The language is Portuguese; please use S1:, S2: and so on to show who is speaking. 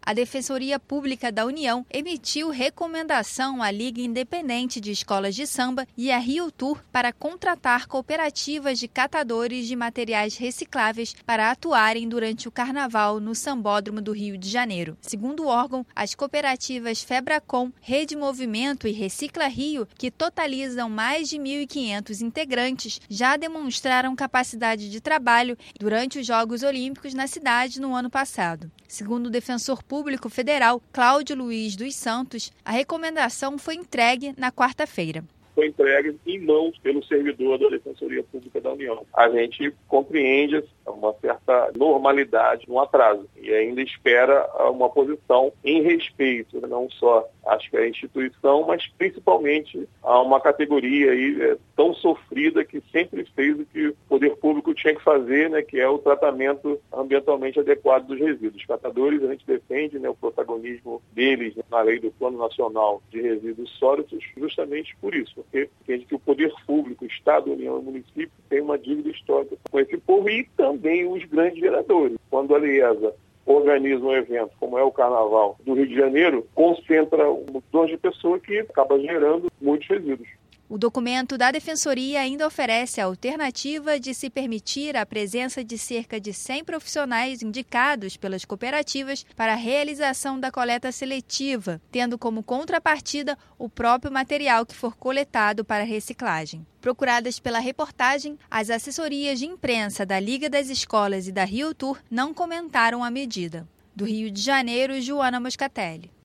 S1: a Defensoria Pública da União emitiu recomendação à Liga Independente de Escolas de Samba e à Rio Tour para contratar cooperativas de catadores de materiais recicláveis para atuarem durante o Carnaval no Sambódromo do Rio de Janeiro. Segundo o órgão, as cooperativas Febracom, Rede Movimento e Recicla Rio, que totalizam mais de 1.500 integrantes, já demonstraram capacidade de trabalho durante os Jogos Olímpicos na cidade no ano passado. Segundo o defensor público federal, Cláudio Luiz dos Santos, a recomendação foi entregue na quarta-feira.
S2: Foi entregue em mãos pelo servidor da Defensoria Pública da União. A gente compreende uma certa normalidade no atraso e ainda espera uma posição em respeito, não só acho que a instituição, mas principalmente a uma categoria aí tão sofrida que sempre fez o que o poder público tinha que fazer, né, que é o tratamento ambientalmente adequado dos resíduos. Os catadores, a gente defende, né, o protagonismo deles, né, na lei do Plano Nacional de Resíduos Sólidos, justamente por isso, porque entende que o poder público, Estado, União e município tem uma dívida histórica com esse povo e também os grandes geradores. Quando a Liesa organiza um evento, como é o Carnaval do Rio de Janeiro, concentra um montão de pessoas que acaba gerando muitos resíduos.
S1: O documento da Defensoria ainda oferece a alternativa de se permitir a presença de cerca de 100 profissionais indicados pelas cooperativas para a realização da coleta seletiva, tendo como contrapartida o próprio material que for coletado para reciclagem. Procuradas pela reportagem, as assessorias de imprensa da Liga das Escolas e da Rio Tour não comentaram a medida. Do Rio de Janeiro, Joana Moscatelli.